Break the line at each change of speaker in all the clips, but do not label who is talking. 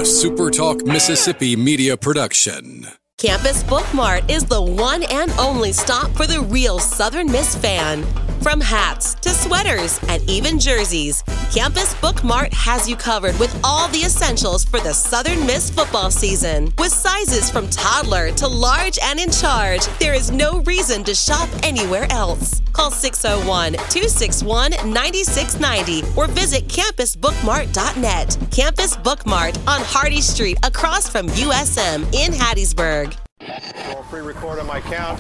SuperTalk Mississippi media production.
Campus Book Mart is the one and only stop for the real Southern Miss fan. From hats to sweaters and even jerseys, Campus Book Mart has you covered with all the essentials for the Southern Miss football season. With sizes from toddler to large and in charge, there is no reason to shop anywhere else. Call 601-261-9690 or visit campusbookmart.net. Campus Book Mart on Hardy Street across from USM in Hattiesburg.
Pre-record on my count.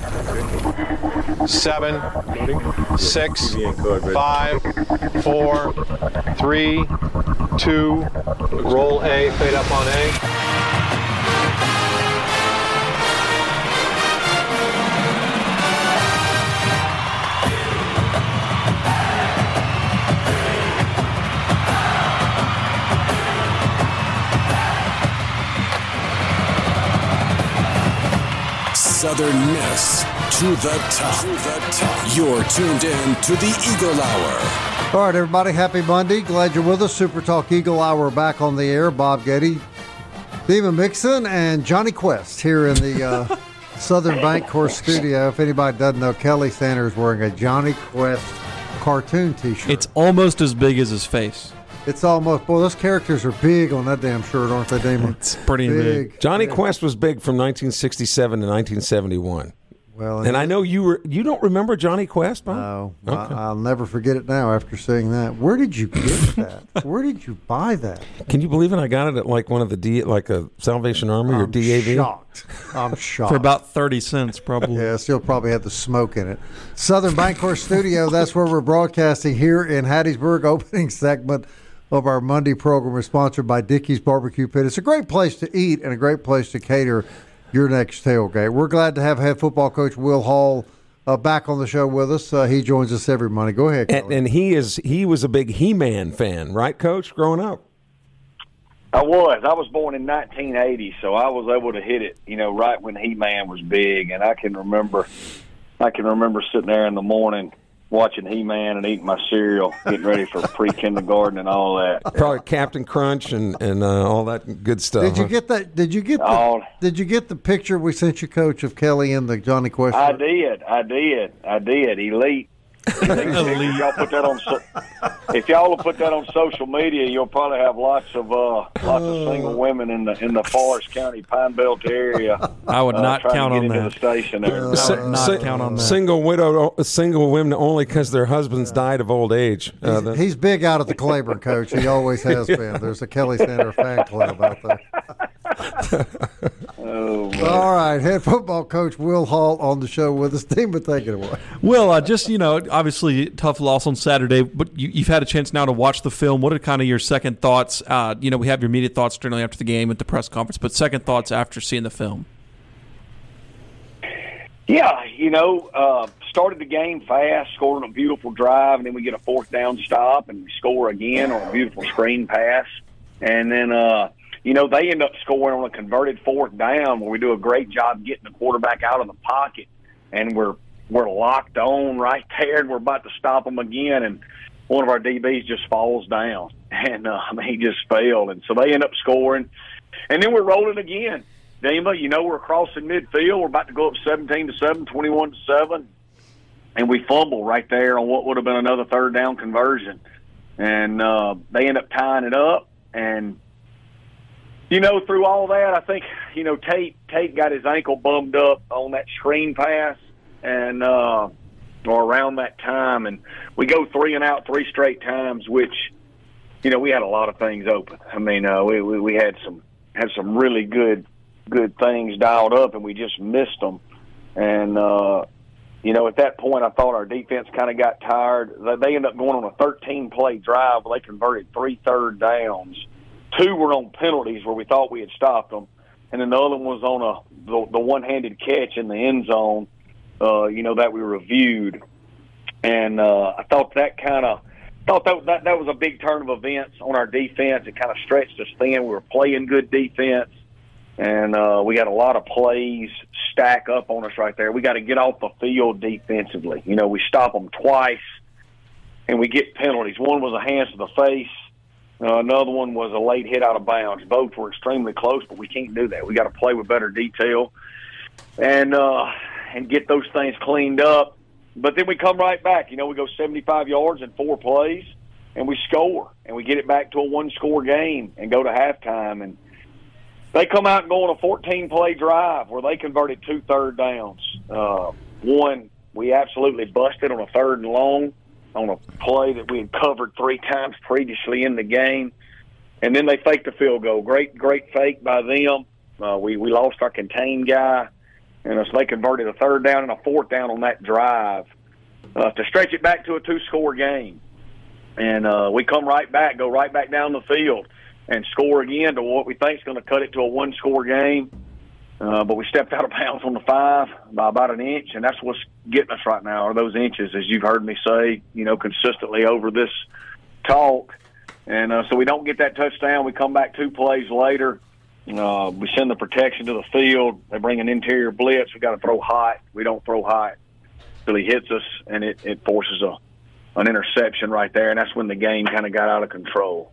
7, 6, 5, 4, 3, 2. Roll A, fade up on A.
Southern Miss to the top. You're tuned in to the Eagle Hour.
All right, everybody, happy Monday. Glad you're with us. Super Talk Eagle Hour back on the air. Bob Getty, Steven Mixon, and Johnny Quest here in the Southern Bank Course studio. If anybody doesn't know, Kelly Sanders wearing a Johnny Quest cartoon T-shirt.
It's almost as big as his face.
It's almost, boy, those characters are big on that damn shirt, aren't they, Damon?
It's pretty big.
Johnny Quest was big from 1967 to 1971.
Well,
and I know you don't remember Johnny Quest, Bob?
No,
Okay.
I'll never forget it now after seeing that. Where did you get that? Where did you buy that?
Can you believe it? I got it at like one of the like a Salvation Army or DAV.
I'm shocked.
For about 30 cents, probably.
Yeah, still probably had the smoke in it. Southern Bancorp Studio, that's where we're broadcasting here in Hattiesburg. Opening segment of our Monday program is sponsored by Dickey's Barbecue Pit. It's a great place to eat and a great place to cater your next tailgate. We're glad to have head football coach Will Hall back on the show with us. He joins us every Monday. Go ahead, Kelly.
And he was a big He-Man fan, right, Coach, growing up?
I was born in 1980, so I was able to hit it, right when He-Man was big. And I can remember sitting there in the morning watching He-Man and eating my cereal, getting ready for pre-kindergarten and all that.
Probably Captain Crunch and all that good stuff.
Did you get that? Did you get the picture we sent you, Coach, of Kelly in the Johnny Quest?
I did. Elite. If y'all put that on, if y'all will put that on social media, you'll probably have lots of single women in the Forest County Pine Belt area.
I would not count on that.
The station there.
Not count on that.
Single women only because their husbands died of old age.
He's big out at the Claiborne, Coach. He always has been. There's a Kelly Sander fan club out there. All right, head football coach Will Hall on the show with us. Team, but take it away.
Will, obviously tough loss on Saturday, but you've had a chance now to watch the film. What are kind of your second thoughts? We have your immediate thoughts generally after the game at the press conference, but second thoughts after seeing the film.
Yeah, started the game fast, scored on a beautiful drive, and then we get a fourth down stop and we score again on a beautiful screen pass. And then, they end up scoring on a converted fourth down where we do a great job getting the quarterback out of the pocket, and we're locked on right there, and we're about to stop them again, and one of our DBs just falls down, and he just failed, and so they end up scoring, and then we're rolling again. Dima, we're crossing midfield. We're about to go up 17-7, 21-7, and we fumble right there on what would have been another third down conversion, and they end up tying it up, and through all that, I think, Tate got his ankle bummed up on that screen pass and or around that time. And we go 3 and out 3 straight times, which, we had a lot of things open. I mean, we had some really good things dialed up, and we just missed them. And, at that point, I thought our defense kind of got tired. They ended up going on a 13-play drive where they converted 3 third downs. 2 were on penalties where we thought we had stopped them, and then the other one was on the one-handed catch in the end zone, that we reviewed. And I thought that was a big turn of events on our defense. It kind of stretched us thin. We were playing good defense, and we got a lot of plays stack up on us right there. We got to get off the field defensively. We stop them twice, and we get penalties. One was a hands to the face. Another one was a late hit out of bounds. Both were extremely close, but we can't do that. We got to play with better detail and get those things cleaned up. But then we come right back. We go 75 yards in 4 plays, and we score, and we get it back to a 1-score game and go to halftime. And they come out and go on a 14-play drive where they converted 2 third downs. One, we absolutely busted on a 3rd and long on a play that we had covered 3 times previously in the game. And then they faked the field goal. Great fake by them. We lost our contained guy. And so they converted a 3rd down and a 4th down on that drive to stretch it back to a 2-score game. And we come right back, go right back down the field and score again to what we think is going to cut it to a 1-score game. But we stepped out of bounds on the 5 by about an inch, and that's what's getting us right now, are those inches, as you've heard me say, consistently over this talk. And so we don't get that touchdown. We come back 2 plays later. We send the protection to the field. They bring an interior blitz. We got to throw hot. We don't throw hot till he hits us, and it forces an interception right there, and that's when the game kind of got out of control.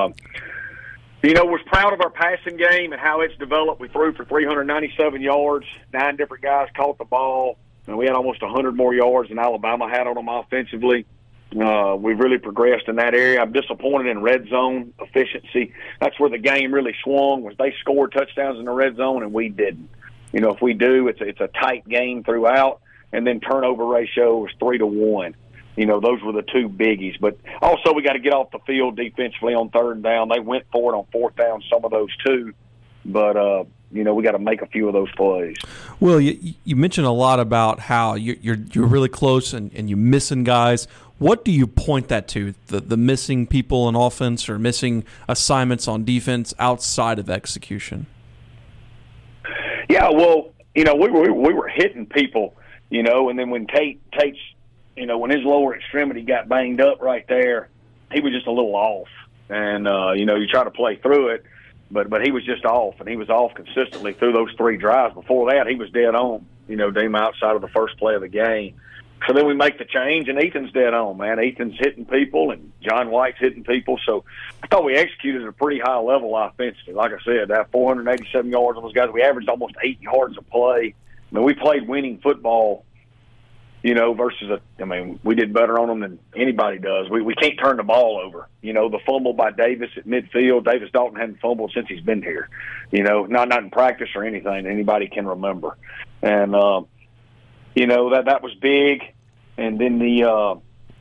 Was proud of our passing game and how it's developed. We threw for 397 yards. 9 different guys caught the ball, and we had almost 100 more yards than Alabama had on them offensively. We've really progressed in that area. I'm disappointed in red zone efficiency. That's where the game really swung, was they scored touchdowns in the red zone and we didn't. If we do, it's a tight game throughout, and then turnover ratio was 3-1. Those were the 2 biggies. But also we got to get off the field defensively on 3rd down. They went for it on 4th down, some of those too. But, we got to make a few of those plays.
Well, you mentioned a lot about how you're really close and you're missing guys. What do you point that to, the missing people in offense or missing assignments on defense outside of execution?
Yeah, well, we were hitting people, and then when Tate's, when his lower extremity got banged up right there, he was just a little off. And, you try to play through it, but he was just off, and he was off consistently through those 3 drives. Before that, he was dead on, Dame outside of the first play of the game. So then we make the change, and Ethan's dead on, man. Ethan's hitting people, and John White's hitting people. So I thought we executed at a pretty high level offensively. Like I said, that 487 yards on those guys. We averaged almost 8 yards a play. I mean, we played winning football, versus we did better on them than anybody does. We can't turn the ball over. The fumble by Davis at midfield, Davis Dalton hadn't fumbled since he's been here, not in practice or anything anybody can remember. And, that was big. And then the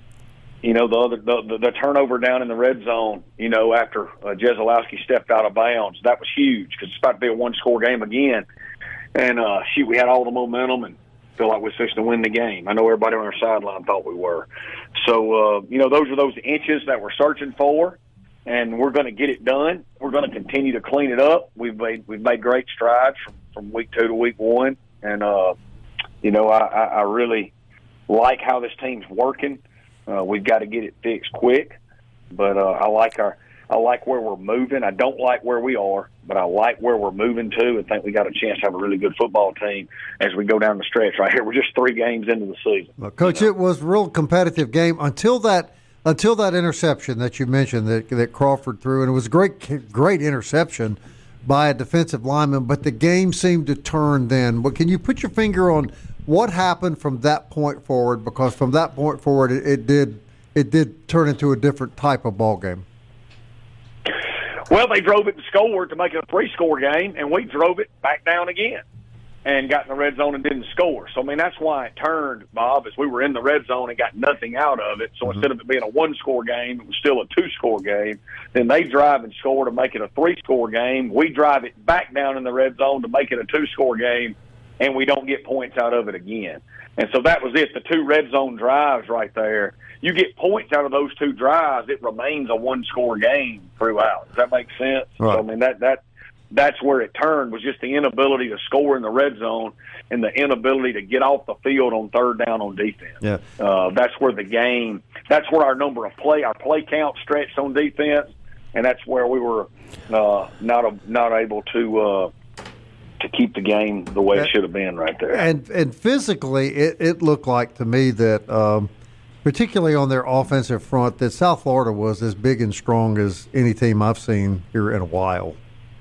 turnover down in the red zone, after Jeselowski stepped out of bounds, that was huge because it's about to be a 1-score game again. And, we had all the momentum and feel like we're fixing to win the game. I know everybody on our sideline thought we were. So, those are those inches that we're searching for, and we're going to get it done. We're going to continue to clean it up. We've made great strides from week 2 to week 1. And, I really like how this team's working. We've got to get it fixed quick, but I like where we're moving. I don't like where we are, but I like where we're moving to, and think we got a chance to have a really good football team as we go down the stretch right here. We're just 3 games into the season.
Well, Coach, it was a real competitive game until that interception that you mentioned that Crawford threw, and it was a great interception by a defensive lineman, but the game seemed to turn then. But can you put your finger on what happened from that point forward? Because from that point forward, it did turn into a different type of ball game.
Well, they drove it and scored to make it a 3-score game, and we drove it back down again and got in the red zone and didn't score. So, that's why it turned, Bob, as we were in the red zone and got nothing out of it. So instead of it being a 1-score game, it was still a 2-score game. Then they drive and score to make it a 3-score game. We drive it back down in the red zone to make it a 2-score game, and we don't get points out of it again. And so that was it, the 2 red zone drives right there. You get points out of those 2 drives, it remains a 1-score game throughout. Does that make sense?
Right.
So, that's where it turned, was just the inability to score in the red zone and the inability to get off the field on 3rd down on defense.
Yeah.
That's where our play count stretched on defense, and that's where we were not able to keep the game the way it should have been right there.
And physically, it looked like to me that particularly on their offensive front, that South Florida was as big and strong as any team I've seen here in a while.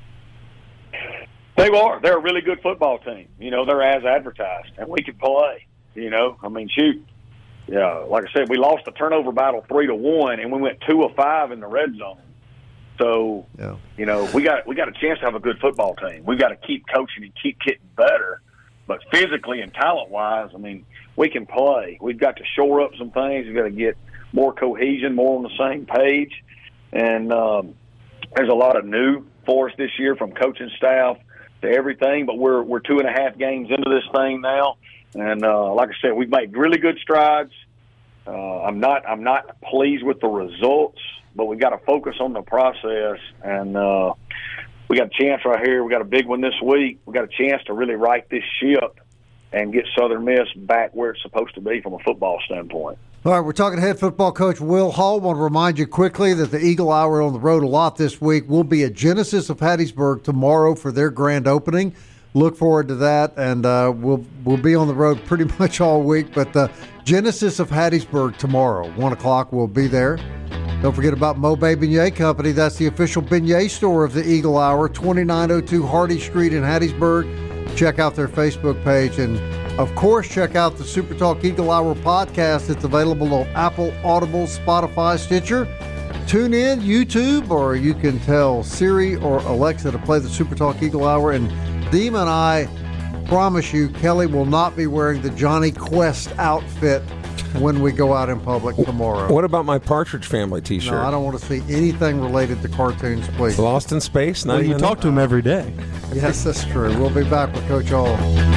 They are. They're a really good football team. They're as advertised, and we can play. Shoot. Yeah, like I said, we lost the turnover battle 3-1, and we went 2 of 5 in the red zone. So, we got a chance to have a good football team. We've got to keep coaching and keep getting better. But physically and talent-wise, we can play. We've got to shore up some things. We've got to get more cohesion, more on the same page. And there's a lot of new for us this year, from coaching staff to everything. But we're 2.5 games into this thing now. And like I said, we've made really good strides. I'm not pleased with the results, but we've got to focus on the process. And we got a chance right here. We got a big one this week. We got a chance to really right this ship and get Southern Miss back where it's supposed to be from a football standpoint.
All right, we're talking to head football coach Will Hall. I want to remind you quickly that the Eagle Hour on the road a lot this week. We'll be at Genesis of Hattiesburg tomorrow for their grand opening. Look forward to that, and we'll be on the road pretty much all week. But the Genesis of Hattiesburg tomorrow, 1 o'clock, we'll be there. Don't forget about Mobay Beignet Company. That's the official beignet store of the Eagle Hour, 2902 Hardy Street in Hattiesburg. Check out their Facebook page. And, of course, check out the Super Talk Eagle Hour podcast. It's available on Apple, Audible, Spotify, Stitcher. Tune in, YouTube, or you can tell Siri or Alexa to play the Super Talk Eagle Hour. And Deem and I promise you, Kelly will not be wearing the Johnny Quest outfit when we go out in public tomorrow.
What about my Partridge Family T-shirt?
No, I don't want to see anything related to cartoons, please.
Lost in Space?
Well, you talk to him every day.
Yes, that's true. We'll be back with Coach Hall.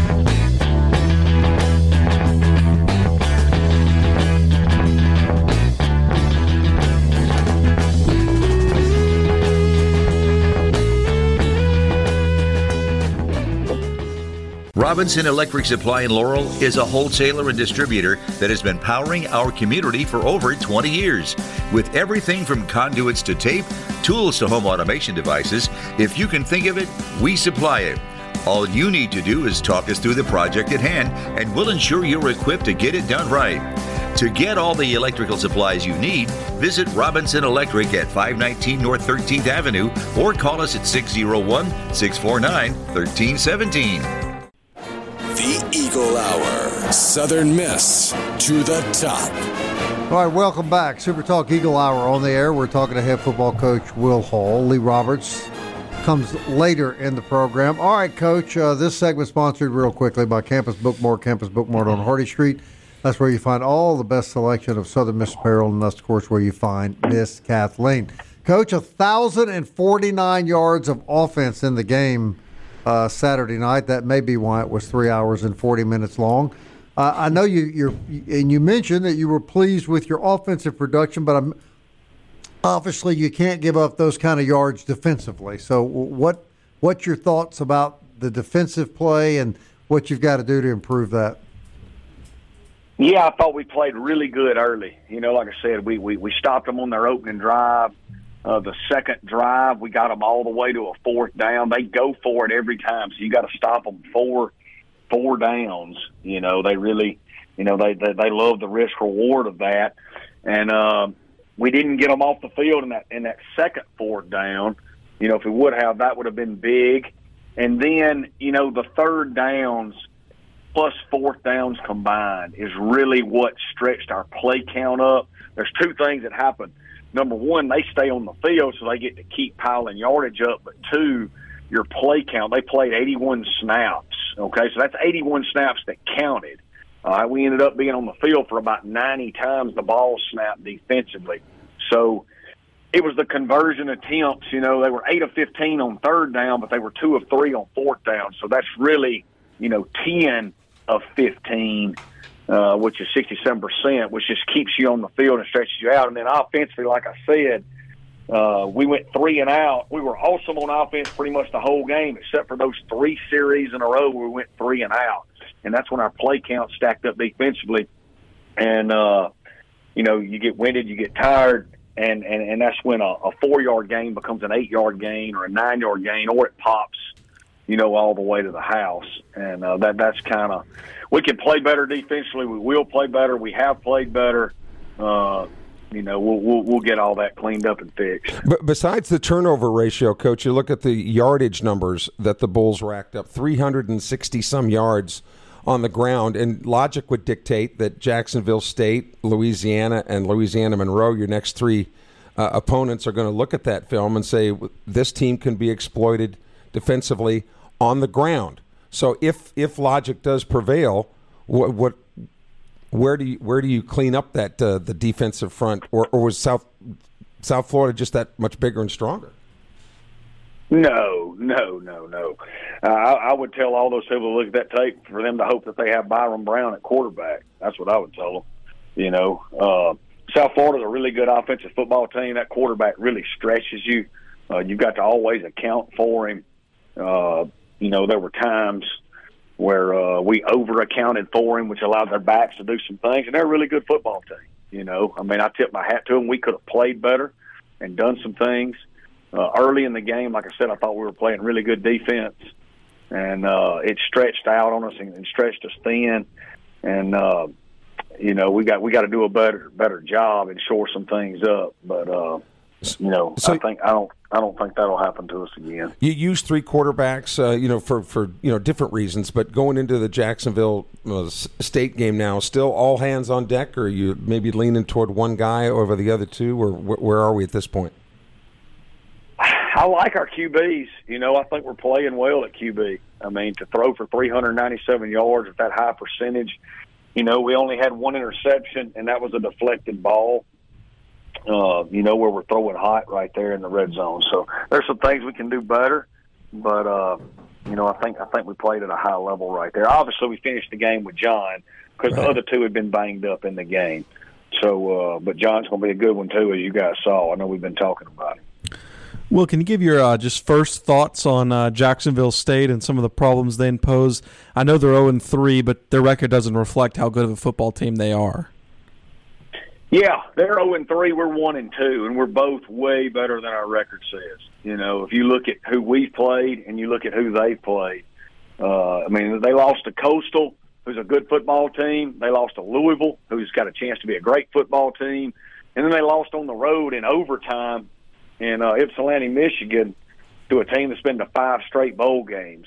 Robinson Electric Supply in Laurel is a wholesaler and distributor that has been powering our community for over 20 years. With everything from conduits to tape, tools to home automation devices, if you can think of it, we supply it. All you need to do is talk us through the project at hand, and we'll ensure you're equipped to get it done right. To get all the electrical supplies you need, visit Robinson Electric at 519 North 13th Avenue or call us at 601-649-1317.
The Eagle Hour. Southern Miss to the top.
All right, welcome back. Super Talk Eagle Hour on the air. We're talking to head football coach Will Hall. Lee Roberts comes later in the program. All right, Coach, this segment sponsored real quickly by Campus Bookmart. Campus Bookmart on Hardy Street. That's where you find all the best selection of Southern Miss apparel, and that's, of course, where you find Miss Kathleen. Coach, 1,049 yards of offense in the game Saturday night. That may be why it was 3 hours and 40 minutes long. I know you mentioned that you were pleased with your offensive production, but obviously you can't give up those kind of yards defensively. So what's your thoughts about the defensive play and what you've got to do to improve that?
Yeah, I thought we played really good early. Like I said, we stopped them on their opening drive. The second drive, we got them all the way to a fourth down. They go for it every time, so you got to stop them four downs. They really, they love the risk reward of that. And we didn't get them off the field in that second fourth down. If we would have, that would have been big. And then, the third downs plus fourth downs combined is really what stretched our play count up. There's two things that happen. Number one, they stay on the field, so they get to keep piling yardage up. But two, your play count, they played 81 snaps, okay? So that's 81 snaps that counted. We ended up being on the field for about 90 times the ball snapped defensively. So it was the conversion attempts. They were 8 of 15 on third down, but they were 2 of 3 on fourth down. So that's really, 10 of 15. Which is 67%, which just keeps you on the field and stretches you out. And then offensively, like I said, we went 3 and out. We were awesome on offense pretty much the whole game, except for those 3 series in a row where we went 3 and out. And that's when our play count stacked up defensively. And, you get winded, you get tired, and that's when a 4-yard gain becomes an 8-yard gain or a 9-yard gain, or it pops, all the way to the house. And that's kind of – we can play better defensively. We will play better. We have played better. we'll get all that cleaned up and fixed.
But besides the turnover ratio, Coach, you look at the yardage numbers that the Bulls racked up, 360-some yards on the ground, and logic would dictate that Jacksonville State, Louisiana, and Louisiana Monroe, your next three opponents, are going to look at that film and say this team can be exploited defensively on the ground. So if logic does prevail, where do you clean up that the defensive front, or was South Florida just that much bigger and stronger?
No. I would tell all those people to look at that tape for them to hope that they have Byron Brown at quarterback. That's what I would tell them. South Florida's a really good offensive football team. That quarterback really stretches you. You've got to always account for him. There were times where we over-accounted for him, which allowed their backs to do some things, and they're a really good football team. I tip my hat to them. We could have played better and done some things. Early in the game, like I said, I thought we were playing really good defense, and it stretched out on us and stretched us thin. And we got to do a better job and shore some things up. But I don't think that'll happen to us again.
You use three quarterbacks, for different reasons. But going into the Jacksonville State game now, still all hands on deck, or you maybe leaning toward one guy over the other two, or where are we at this point?
I like our QBs. I think we're playing well at QB. To throw for 397 yards at that high percentage, we only had one interception, and that was a deflected ball, where we're throwing hot right there in the red zone. So there's some things we can do better, but, I think we played at a high level right there. Obviously, we finished the game with John because the other two had been banged up in the game. So, but John's going to be a good one, too, as you guys saw. I know we've been talking about him.
Will, can you give your just first thoughts on Jacksonville State and some of the problems they impose? I know they're 0-3, but their record doesn't reflect how good of a football team they are.
Yeah, they're 0-3, we're 1-2, and we're both way better than our record says. If you look at who we've played and you look at who they've played, they lost to Coastal, who's a good football team. They lost to Louisville, who's got a chance to be a great football team. And then they lost on the road in overtime in Ypsilanti, Michigan, to a team that's been to 5 straight bowl games.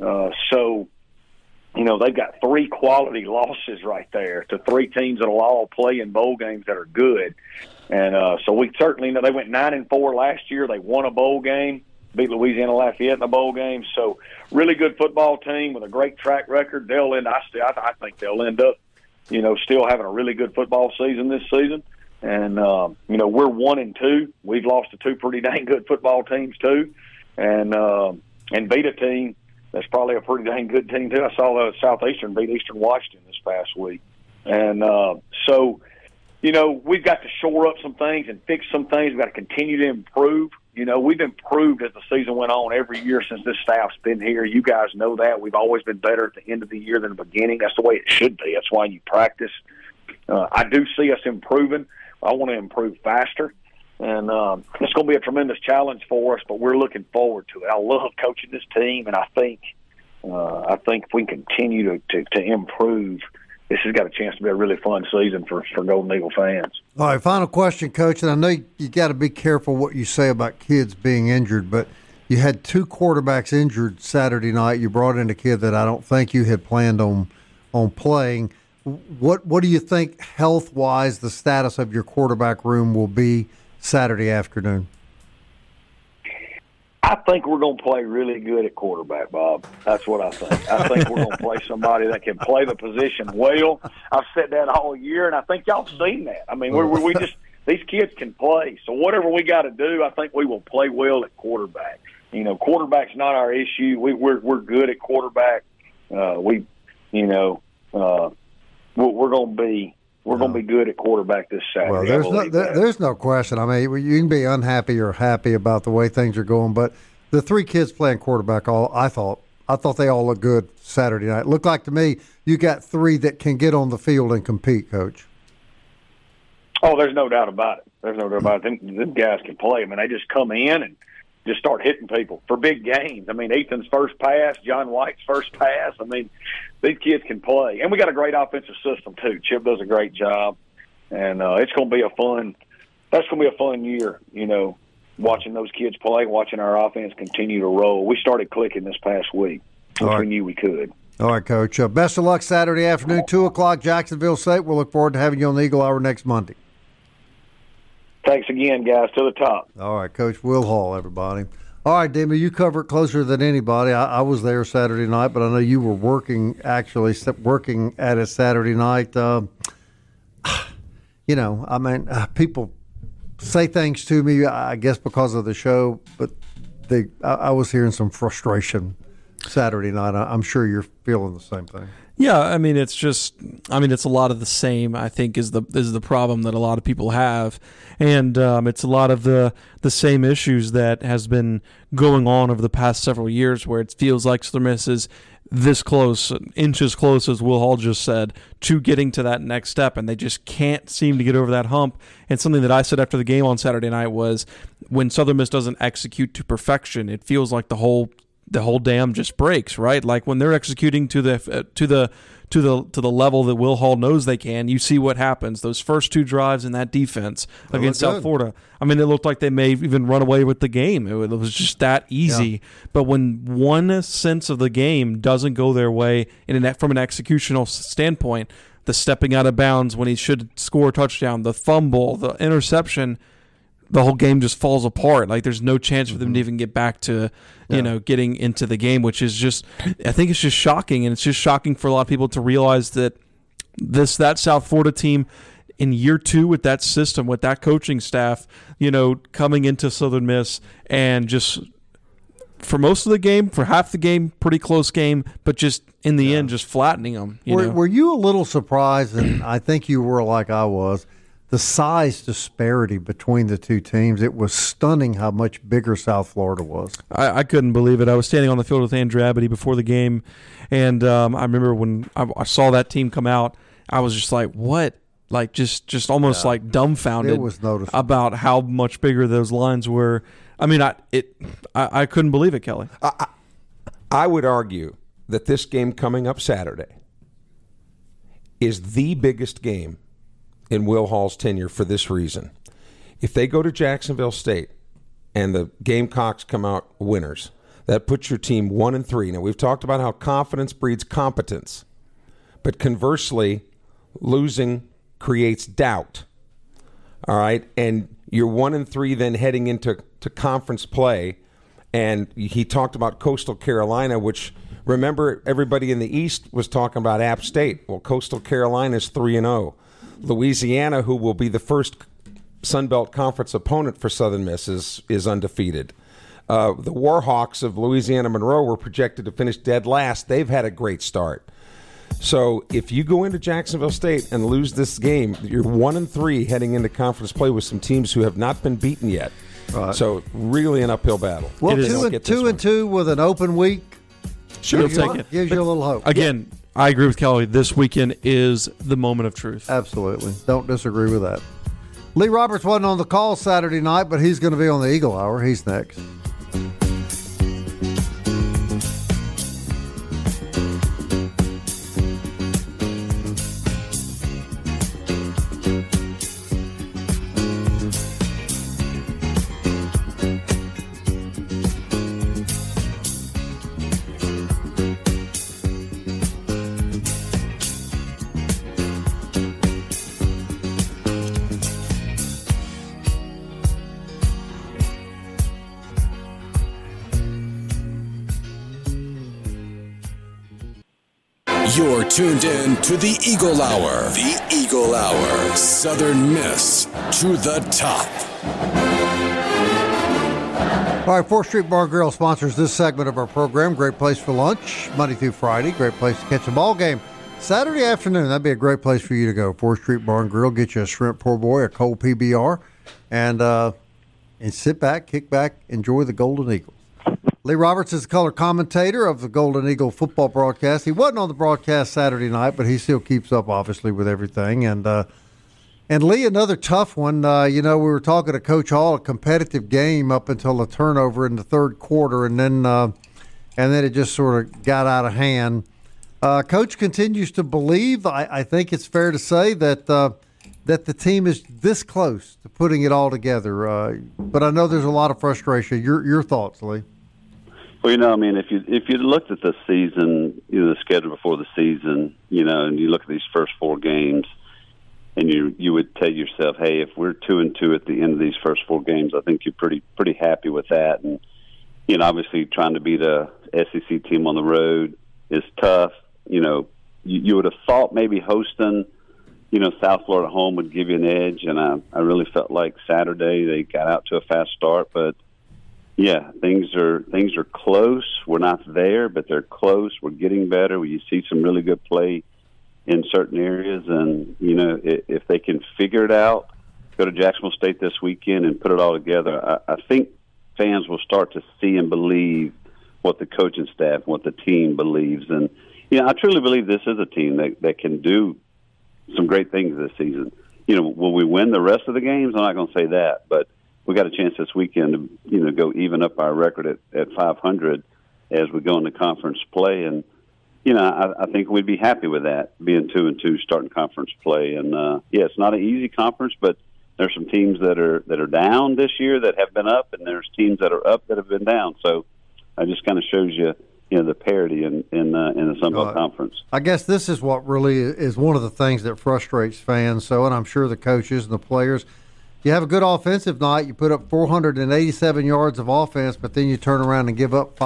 They've got 3 quality losses right there to 3 teams that'll all play in bowl games that are good. And so we certainly know they went 9-4 last year. They won a bowl game, beat Louisiana Lafayette in a bowl game. So really good football team with a great track record. I think they'll end up, still having a really good football season this season. And, we're 1-2. We've lost to 2 pretty dang good football teams, too. And beat a team that's probably a pretty dang good team, too. I saw the Southeastern beat Eastern Washington this past week. And we've got to shore up some things and fix some things. We've got to continue to improve. We've improved as the season went on every year since this staff's been here. You guys know that. We've always been better at the end of the year than the beginning. That's the way it should be. That's why you practice. I do see us improving. I want to improve faster, and it's going to be a tremendous challenge for us, but we're looking forward to it. I love coaching this team, and I think if we continue to improve, this has got a chance to be a really fun season for Golden Eagle fans.
All right, final question, Coach, and I know you got to be careful what you say about kids being injured, but you had 2 quarterbacks injured Saturday night. You brought in a kid that I don't think you had planned on playing. What do you think health-wise the status of your quarterback room will be Saturday afternoon?
I think we're going to play really good at quarterback, Bob. That's what I think. I think we're going to play somebody that can play the position well. I've said that all year, and I think y'all have seen that. We just these kids can play. So whatever we got to do, I think we will play well at quarterback. Quarterback's not our issue. We're good at quarterback. We're going to be good at quarterback this Saturday.
Well, there's no question. You can be unhappy or happy about the way things are going, but the 3 kids playing quarterback, I thought they all looked good Saturday night. It looked like to me you got 3 that can get on the field and compete, Coach.
Oh, there's no doubt about it. Them guys can play. They just come in and just start hitting people for big games. Ethan's first pass, John White's first pass. These kids can play. And we got a great offensive system, too. Chip does a great job. And it's going to be that's going to be a fun year, watching those kids play, watching our offense continue to roll. We started clicking this past week, which we knew we could.
All right, Coach. Best of luck Saturday afternoon, 2 o'clock, Jacksonville State. We'll look forward to having you on the Eagle Hour next Monday.
Thanks again, guys. To the top.
All right, Coach Will Hall, everybody. All right, Demi, you cover it closer than anybody. I was there Saturday night, but I know you were working at it Saturday night. People say things to me, I guess, because of the show, but I was hearing some frustration Saturday night. I'm sure you're feeling the same thing.
Yeah, it's a lot of the same, I think, is the problem that a lot of people have. And it's a lot of the same issues that has been going on over the past several years, where it feels like Southern Miss is this close, inches close, as Will Hall just said, to getting to that next step, and they just can't seem to get over that hump. And something that I said after the game on Saturday night was, when Southern Miss doesn't execute to perfection, it feels like the whole dam just breaks, right? Like when they're executing to the level that Will Hall knows they can, you see what happens. Those first 2 drives in that defense against South Florida, it looked like they may even run away with the game. It was just that easy. Yeah. But when one sense of the game doesn't go their way from an executional standpoint, the stepping out of bounds when he should score a touchdown, the fumble, the interception, the whole game just falls apart. Like there's no chance for them to even get back to, getting into the game, which is just, I think it's just shocking. And it's just shocking for a lot of people to realize that that South Florida team in year 2 with that system, with that coaching staff, coming into Southern Miss and just for most of the game, for half the game, pretty close game, but just in the end, just flattening them.
Were you a little surprised, and I think you were like I was, the size disparity between the two teams? It was stunning how much bigger South Florida was.
I couldn't believe it. I was standing on the field with Andrew Abity before the game, and I remember when I saw that team come out, I was just like, what? Like just almost like dumbfounded.
It was noticeable
about how much bigger those lines were. I couldn't believe it, Kelly.
I would argue that this game coming up Saturday is the biggest game in Will Hall's tenure for this reason. If they go to Jacksonville State and the Gamecocks come out winners, that puts your team 1-3. Now, we've talked about how confidence breeds competence, but conversely, losing creates doubt. All right, and you're 1-3 then heading into conference play, and he talked about Coastal Carolina, which, remember, everybody in the East was talking about App State. Well, Coastal Carolina is 3-0. Louisiana, who will be the first Sun Belt Conference opponent for Southern Miss, is undefeated. The Warhawks of Louisiana Monroe were projected to finish dead last. They've had a great start. So if you go into Jacksonville State and lose this game, you're 1-3 heading into conference play with some teams who have not been beaten yet. Right. So really an uphill battle.
Well, 2-2 with an open week.
Sure,
gives you a little hope.
Again, I agree with Kelly. This weekend is the moment of truth.
Absolutely. Don't disagree with that. Lee Roberts wasn't on the call Saturday night, but he's going to be on the Eagle Hour. He's next.
You're tuned in to the Eagle Hour. The Eagle Hour. Southern Miss to the top.
All right, 4th Street Bar and Grill sponsors this segment of our program. Great place for lunch, Monday through Friday. Great place to catch a ball game. Saturday afternoon, that'd be a great place for you to go. 4th Street Bar and Grill, get you a shrimp poor boy, a cold PBR, and sit back, kick back, enjoy the Golden Eagles. Lee Roberts is the color commentator of the Golden Eagle football broadcast. He wasn't on the broadcast Saturday night, but he still keeps up, obviously, with everything. And Lee, another tough one. We were talking to Coach Hall, a competitive game up until a turnover in the third quarter, and then it just sort of got out of hand. Coach continues to believe, I think it's fair to say, that that the team is this close to putting it all together. But I know there's a lot of frustration. Your thoughts, Lee?
Well, if you looked at the season, the schedule before the season, and you look at these first 4 games, and you would tell yourself, hey, if we're 2-2 at the end of these first 4 games, I think you're pretty happy with that. And obviously trying to beat a SEC team on the road is tough. You would have thought maybe hosting, South Florida at home would give you an edge, and I really felt like Saturday they got out to a fast start, but yeah, things are close. We're not there, but they're close. We're getting better. You see some really good play in certain areas, and if they can figure it out, go to Jacksonville State this weekend and put it all together, I think fans will start to see and believe what the coaching staff, what the team believes, and I truly believe this is a team that can do some great things this season. Will we win the rest of the games? I'm not going to say that, but we got a chance this weekend to go even up our record at 500 as we go into conference play, and I think we'd be happy with that, being 2-2 starting conference play. And it's not an easy conference, but there's some teams that are down this year that have been up, and there's teams that are up that have been down. So it just kind of shows you the parity in the Sun Belt Conference.
I guess this is what really is one of the things that frustrates fans. So, and I'm sure the coaches and the players. You have a good offensive night, you put up 487 yards of offense, but then you turn around and give up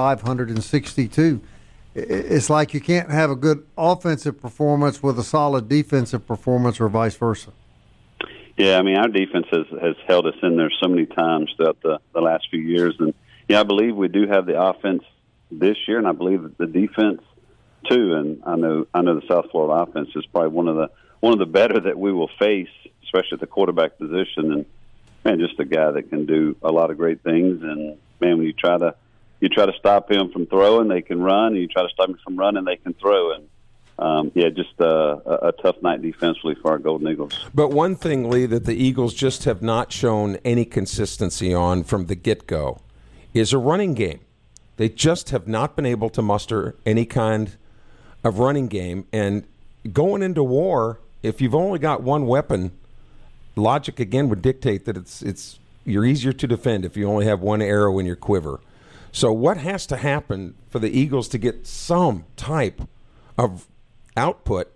562. It's like you can't have a good offensive performance with a solid defensive performance or vice versa.
Yeah, our defense has held us in there so many times throughout the last few years. And, I believe we do have the offense this year, and I believe that the defense too. And I know the South Florida offense is probably one of the better that we will face, especially at the quarterback position. And man, just a guy that can do a lot of great things. And man, when you try to stop him from throwing, they can run. And you try to stop him from running, they can throw. And just a tough night defensively for our Golden Eagles.
But one thing, Lee, that the Eagles just have not shown any consistency on from the get-go is a running game. They just have not been able to muster any kind of running game. And going into war, if you've only got one weapon, logic again would dictate that it's you're easier to defend if you only have one arrow in your quiver. So what has to happen for the Eagles to get some type of output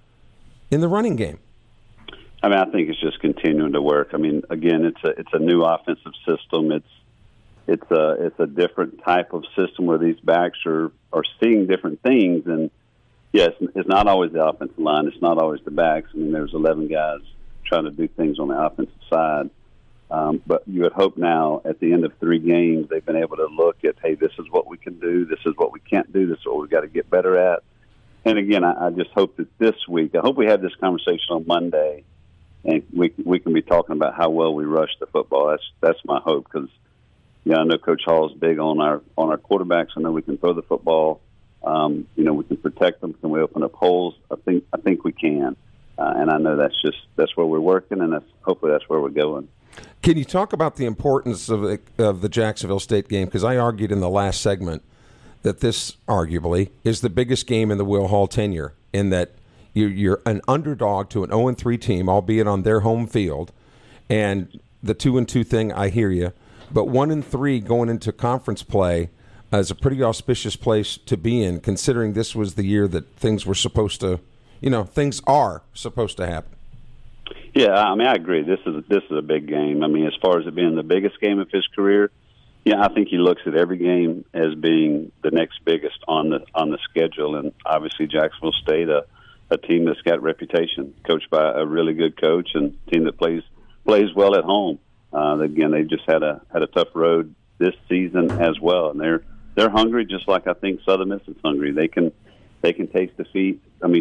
in the running game?
I think it's just continuing to work. Again, it's a new offensive system. It's a different type of system where these backs are seeing different things. And yes, it's not always the offensive line. It's not always the backs. There's 11 guys trying to do things on the offensive side. But you would hope now at the end of 3 games, they've been able to look at, hey, this is what we can do. This is what we can't do. This is what we've got to get better at. And again, I just hope that this week, I hope we have this conversation on Monday and we can be talking about how well we rush the football. That's my hope, because I know Coach Hall is big on our quarterbacks. I know we can throw the football. We can protect them. Can we open up holes? I think we can, and I know that's where we're working, and hopefully that's where we're going.
Can you talk about the importance of the Jacksonville State game? Because I argued in the last segment that this arguably is the biggest game in the Will Hall tenure, in that you're an underdog to an 0-3 team, albeit on their home field, and the 2-2 thing. I hear you. But 1-3 going into conference play is a pretty auspicious place to be in, considering this was the year that things were supposed to, things are supposed to happen.
Yeah, I agree. This is a big game. As far as it being the biggest game of his career, I think he looks at every game as being the next biggest on the schedule. And obviously Jacksonville State, a team that's got reputation, coached by a really good coach, and a team that plays well at home. Again, they just had a tough road this season as well, and they're hungry, just like I think Southern Miss is hungry. They can taste defeat.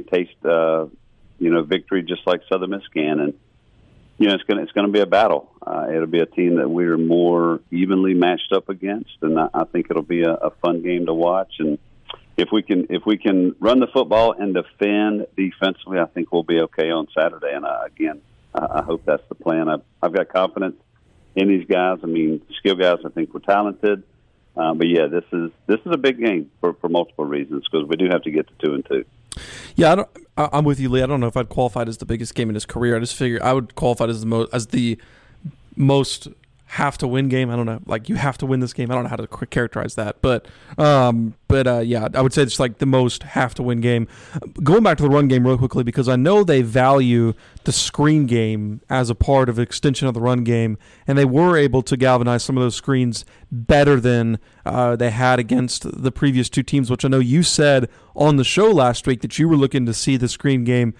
Victory, just like Southern Miss can, and it's going to be a battle. It'll be a team that we're more evenly matched up against, and I think it'll be a fun game to watch. And if we can run the football and defend defensively, I think we'll be okay on Saturday. And I hope that's the plan. I've got confidence in these guys. Skill guys, I think we're talented. But yeah, this is a big game for multiple reasons, because we do have to get to 2-2.
Yeah, I'm with you, Lee. I don't know if I'd qualify it as the biggest game in his career. I just figure I would qualify it as the most have to win game. I don't know, like you have to win this game. I don't know how to characterize that, but yeah, I would say it's like the most have to win game. Going back to the run game real quickly, because I know they value the screen game as a part of extension of the run game, and they were able to galvanize some of those screens better than they had against the previous two teams, which I know you said on the show last week that you were looking to see the screen game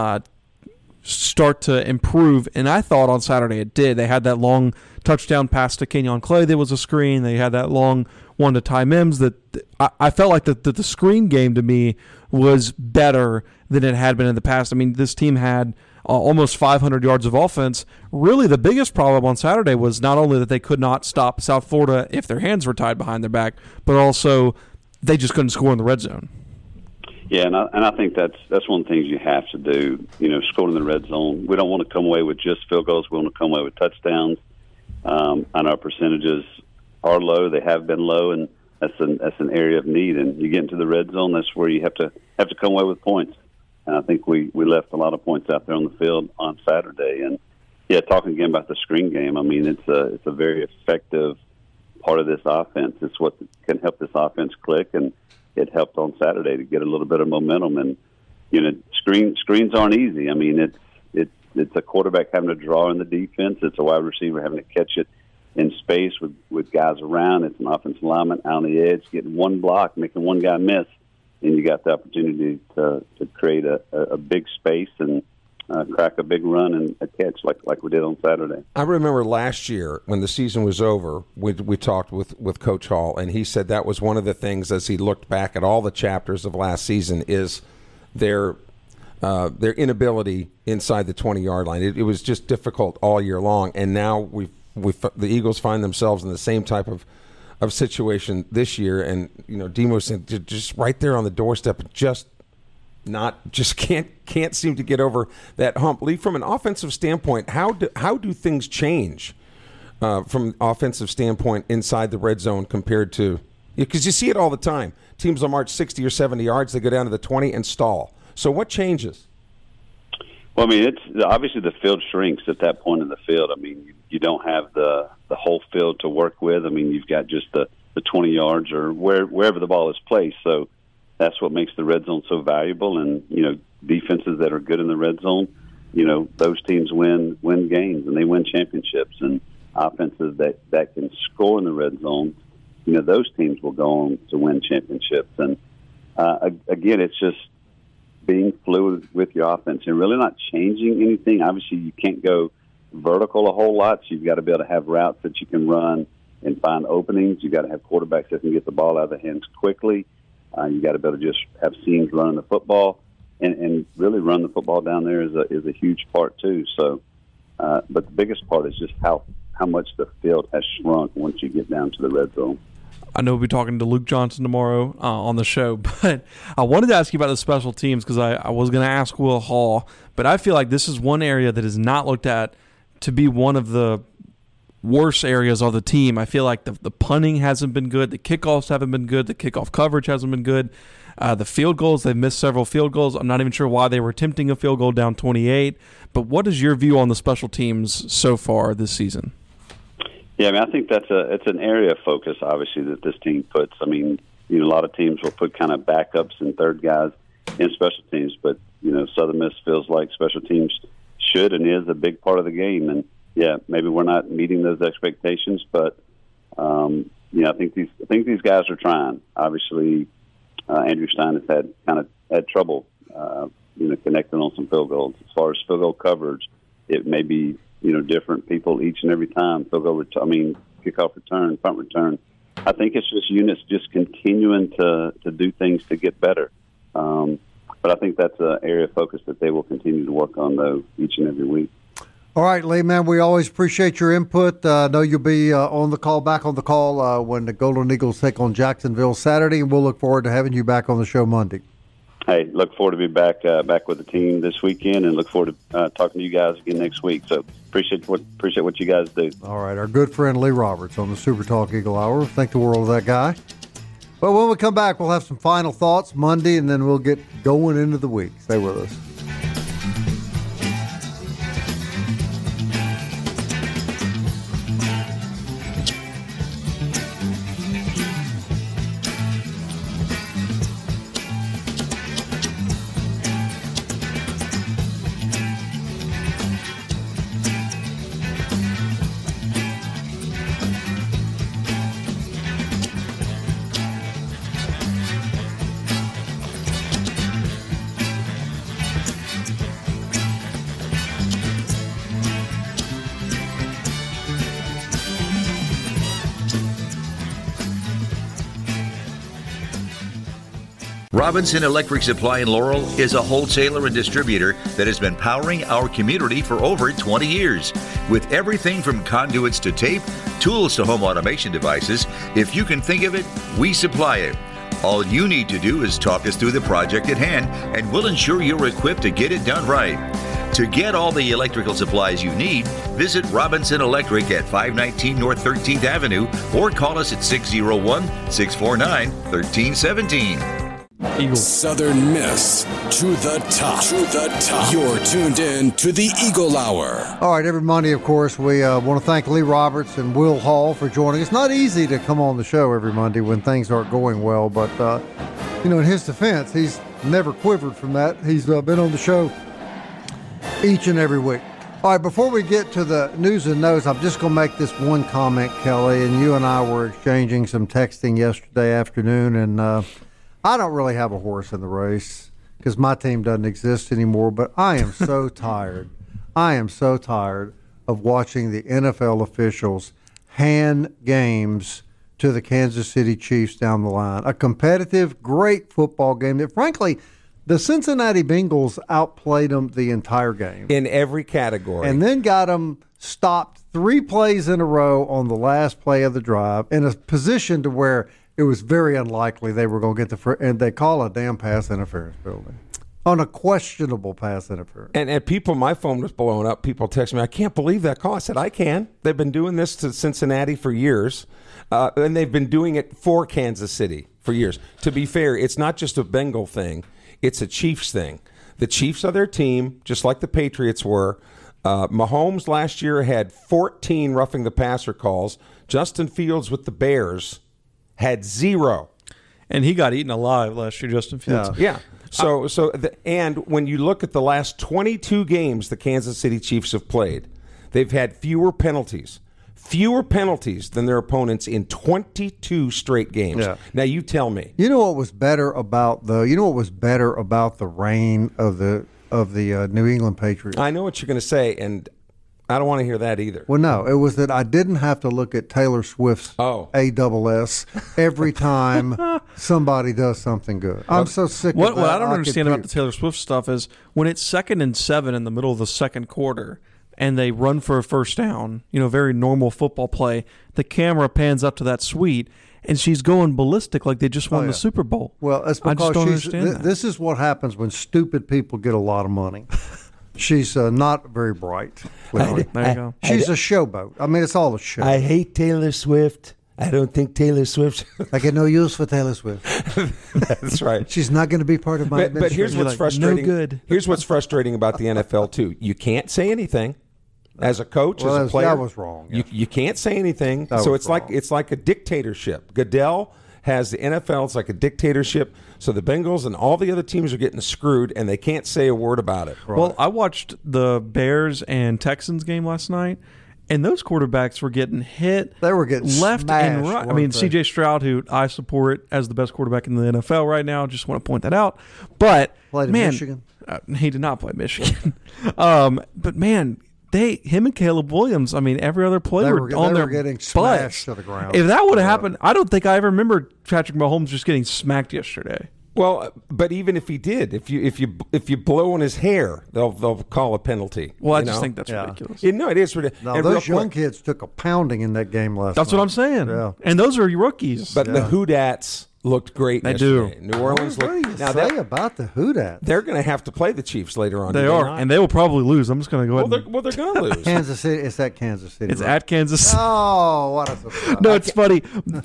start to improve, and I thought on Saturday it did. They had that long touchdown pass to Kenyon Clay that was a screen. They had that long one to Ty Mims. That I felt like the screen game to me was better than it had been in the past. I mean, this team had almost 500 yards of offense. Really, the biggest problem on Saturday was not only that they could not stop South Florida if their hands were tied behind their back, but also they just couldn't score in the red zone.
Yeah, and I think that's one of the things you have to do. Score in the red zone. We don't want to come away with just field goals. We want to come away with touchdowns. And our percentages are low. They have been low, and that's an area of need. And you get into the red zone, that's where you have to come away with points. And I think we left a lot of points out there on the field on Saturday. And yeah, talking again about the screen game, I mean it's a very effective part of this offense. It's what can help this offense click, and it helped on Saturday to get a little bit of momentum. And screens aren't easy. I mean it's a quarterback having to draw in the defense. It's a wide receiver having to catch it in space with guys around. It's an offensive lineman out on the edge getting one block, making one guy miss, and you got the opportunity to create a big space and crack a big run and a catch like we did on Saturday.
I remember last year when the season was over, we talked with Coach Hall, and he said that was one of the things as he looked back at all the chapters of last season is their inability inside the 20-yard line. It was just difficult all year long, and now the Eagles find themselves in the same type of situation this year, and Demos just right there on the doorstep, just can't seem to get over that hump. Lee, from an offensive standpoint, how do things change from an offensive standpoint inside the red zone compared to, because you see it all the time. Teams will march 60 or 70 yards, they go down to the 20 and stall. So what changes?
Well, I mean, it's obviously the field shrinks at that point in the field. I mean, you don't have the whole field to work with. I mean, you've got just the 20 yards or wherever the ball is placed. So that's what makes the red zone so valuable. And, defenses that are good in the red zone, those teams win games and they win championships. And offenses that can score in the red zone, those teams will go on to win championships. And, again, it's just being fluid with your offense and really not changing anything. Obviously, you can't go vertical a whole lot, so you've got to be able to have routes that you can run and find openings. You've got to have quarterbacks that can get the ball out of their hands quickly. You got to be able to just have seams running the football, and really run the football down there is a huge part too. So, but the biggest part is just how much the field has shrunk once you get down to the red zone.
I know we'll be talking to Luke Johnson tomorrow on the show, but I wanted to ask you about the special teams because I was going to ask Will Hall, but I feel like this is one area that is not looked at to be one of the worst areas of the team. I feel like the punting hasn't been good, the kickoffs haven't been good, the kickoff coverage hasn't been good. The field goals, they've missed several field goals. I'm not even sure why they were attempting a field goal down 28, but what is your view on the special teams so far this season?
Yeah, I mean, I think it's an area of focus, obviously, that this team puts. I mean, a lot of teams will put kind of backups and third guys in special teams, but, Southern Miss feels like special teams should and is a big part of the game. And, yeah, maybe we're not meeting those expectations, but, I think these guys are trying. Obviously, Andrew Stein has had trouble, connecting on some field goals. As far as field goal coverage, it may be different people each and every time. Kickoff return, punt return. I think it's just units just continuing to do things to get better. But I think that's an area of focus that they will continue to work on, though, each and every week.
All right, Lee, man, we always appreciate your input. I know you'll be back on the call when the Golden Eagles take on Jacksonville Saturday, and we'll look forward to having you back on the show Monday.
hey, look forward to be back with the team this weekend, and look forward to talking to you guys again next week. So appreciate what you guys do.
All right, our good friend Lee Roberts on the Super Talk Eagle Hour. Thank the world of that guy. Well, when we come back, we'll have some final thoughts Monday, and then we'll get going into the week. Stay with us.
Robinson Electric Supply in Laurel is a wholesaler and distributor that has been powering our community for over 20 years. With everything from conduits to tape, tools to home automation devices, if you can think of it, we supply it. All you need to do is talk us through the project at hand, and we'll ensure you're equipped to get it done right. To get all the electrical supplies you need, visit Robinson Electric at 519 North 13th Avenue or call us at 601-649-1317.
Eagles.
Southern Miss to the top. To the top. You're tuned in to the Eagle Hour.
All right, every Monday, of course, we want to thank Lee Roberts and Will Hall for joining us. Not easy to come on the show every Monday when things aren't going well, but, in his defense, he's never quivered from that. He's been on the show each and every week. All right, before we get to the news and notes, I'm just going to make this one comment, Kelly, and you and I were exchanging some texting yesterday afternoon, and I don't really have a horse in the race because my team doesn't exist anymore, but I am so tired. I am so tired of watching the NFL officials hand games to the Kansas City Chiefs down the line. A competitive, great football game that, frankly, the Cincinnati Bengals outplayed them the entire game.
In every category.
And then got them stopped 3 plays in a row on the last play of the drive in a position to where it was very unlikely they were going to get and they call a damn pass interference penalty on a questionable pass interference.
And people, my phone was blowing up. People text me, I can't believe that call. I said, I can. They've been doing this to Cincinnati for years, and they've been doing it for Kansas City for years. To be fair, it's not just a Bengal thing. It's a Chiefs thing. The Chiefs are their team, just like the Patriots were. Mahomes last year had 14 roughing the passer calls. Justin Fields with the Bears had 0.
And he got eaten alive last year, Justin Fields.
Yeah. And when you look at the last 22 games the Kansas City Chiefs have played, they've had fewer penalties than their opponents in 22 straight games. Yeah. Now you tell me.
You know what was better about the reign of the New England Patriots?
I know what you're going to say, and I don't want to hear that either.
Well, no, it was that I didn't have to look at Taylor Swift's ASS every time somebody does something good. I'm so sick of that.
What I don't understand about the Taylor Swift stuff is when it's 2nd and 7 in the middle of the second quarter and they run for a first down, very normal football play, the camera pans up to that suite and she's going ballistic like they just won the Super Bowl.
Well, that's because this is what happens when stupid people get a lot of money. She's not very bright.
There you go.
She's a showboat. I mean, it's all a show.
I hate Taylor Swift. I don't think Taylor Swift.
I get no use for Taylor Swift.
That's right.
She's not going to be part of my
But here's what's frustrating.
No good.
Here's what's frustrating about the NFL, too. You can't say anything. As a coach, as a player.
That was wrong. Yeah.
You can't say anything. So it's like a dictatorship. Goodell has the NFL. It's like a dictatorship. So the Bengals and all the other teams are getting screwed, and they can't say a word about it.
Right. Well, I watched the Bears and Texans game last night, and those quarterbacks were getting hit.
They were getting
left
smashed,
and right. I mean, C.J. Stroud, who I support as the best quarterback in the NFL right now, just want to point that out. But
played in Michigan.
He did not play Michigan. But man. Him and Caleb Williams, I mean, every other play were
getting smashed to the ground.
If that would have happened, I don't think I ever remember Patrick Mahomes just getting smacked yesterday.
Well, but even if he did, if you blow on his hair, they'll call a penalty.
Well, I just think that's ridiculous.
No, it is ridiculous.
No, those young kids took a pounding in that game last night.
That's what I'm saying. Yeah. And those are rookies.
But the Who Dats looked great.
They
yesterday.
do.
New Orleans
What
looked.
do you
Now
say about the Houdat?
they're going to have to play the Chiefs later on.
They
do
are,
not?
and they will probably lose. I'm just going to go
Well,
ahead.
they're going to lose.
Kansas City. It's at Kansas City.
It's
right?
at Kansas City.
Oh, what a surprise!
No, it's funny.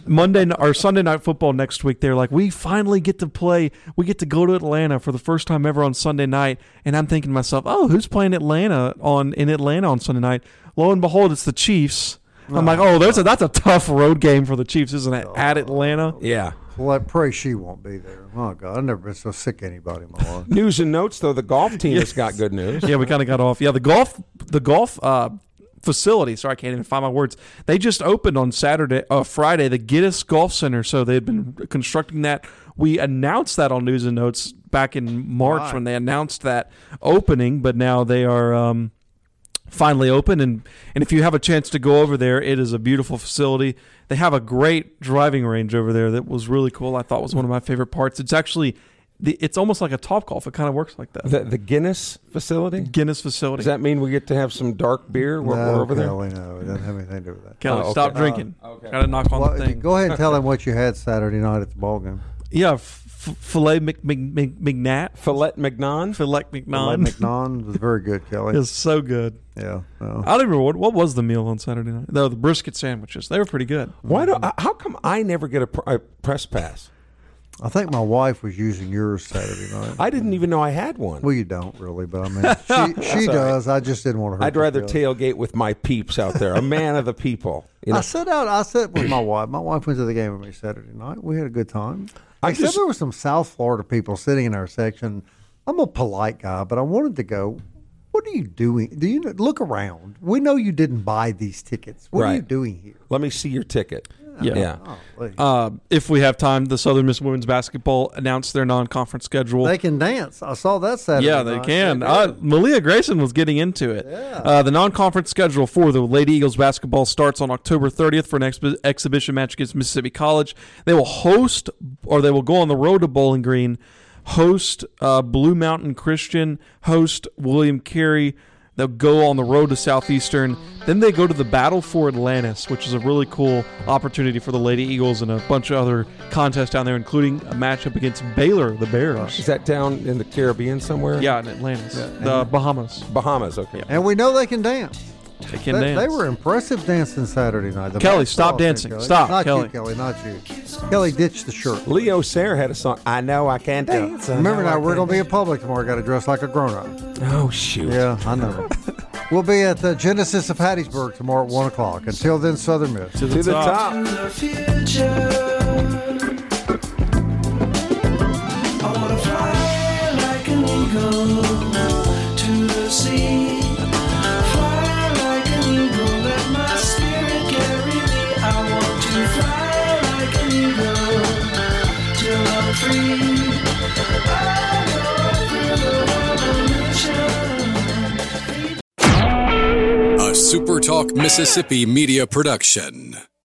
Sunday night football next week. They're like, we finally get to play. We get to go to Atlanta for the first time ever on Sunday night. And I'm thinking to myself, oh, who's playing in Atlanta on Sunday night? Lo and behold, it's the Chiefs. I'm like, oh, that's a tough road game for the Chiefs, isn't it? At Atlanta.
Yeah.
Well, I pray she won't be there. Oh God, I've never been so sick of anybody in my life.
News and notes, though, the golf team has got good news.
Yeah, we kind of got off. Yeah, the golf facility. Sorry, I can't even find my words. They just opened on Friday, the Gittes Golf Center. So they've been constructing that. We announced that on News and Notes back in March when they announced that opening, but now they are finally open. And if you have a chance to go over there, it is a beautiful facility. They have a great driving range over there that was really cool. I thought was one of my favorite parts. It's actually it's almost like a Topgolf. It kind of works like that.
The Guinness facility?
Guinness facility.
Does that mean we get to have some dark beer while we're over
Kelly,
there?
No, it doesn't have anything to do with that.
Kelly,
okay.
stop drinking.
Okay.
Got to knock on the thing.
Go ahead and tell him what you had Saturday night at the ball game.
Yeah, filet McNat.
Filet Mignon?
Filet McNon.
McNon was very good, Kelly.
It was so good.
Yeah.
I don't even remember what was the meal on Saturday night. No, the brisket sandwiches. They were pretty good.
How come I never get a press pass?
I think my wife was using yours Saturday night.
I didn't even know I had one.
Well, you don't really, but I mean, she does. I just didn't want to hurt
I'd rather
your feelings.
tailgate with my peeps out there, a man of the people. You know?
I sat with my wife. My wife went to the game with me Saturday night. We had a good time. Except there were some South Florida people sitting in our section. I'm a polite guy, but I wanted to go, what are you doing? Do you look around? We know you didn't buy these tickets. What are you doing here?
Let me see your ticket.
Yeah.
Oh,
if we have time, the Southern Miss women's basketball announced their non-conference schedule.
they can dance. I saw that Saturday
Yeah, they
night.
can. Malia Grayson was getting into it.
Yeah.
The non-conference schedule for the Lady Eagles basketball starts on October 30th for an exhibition match against Mississippi College. They will they will go on the road to Bowling Green, host Blue Mountain Christian, host William Carey. They'll go on the road to Southeastern. Then they go to the Battle for Atlantis, which is a really cool opportunity for the Lady Eagles and a bunch of other contests down there, including a matchup against Baylor, the Bears.
Is that down in the Caribbean somewhere?
Yeah, in Atlantis. The Bahamas.
Bahamas, okay.
And we know they can dance.
They can dance.
They were impressive dancing Saturday night. The
Kelly,
basketball
stop
team,
dancing.
Kelly.
Stop,
Not
Kelly.
you, Kelly, not you. Kelly, ditch the shirt.
Leo Sayer had a song, I Know I Can Dance.
Remember now, we're going to be in public tomorrow. Got to dress like a grown-up.
Oh, shoot.
Yeah, I know. We'll be at the Genesis of Hattiesburg tomorrow at 1 o'clock. Until then, Southern Miss.
To the top.
I wanna fly like an eagle to the sea. Fly like an eagle, let my spirit carry me. I want to fly like an eagle till I'm free. I go through the revolution.
A SuperTalk Mississippi media production.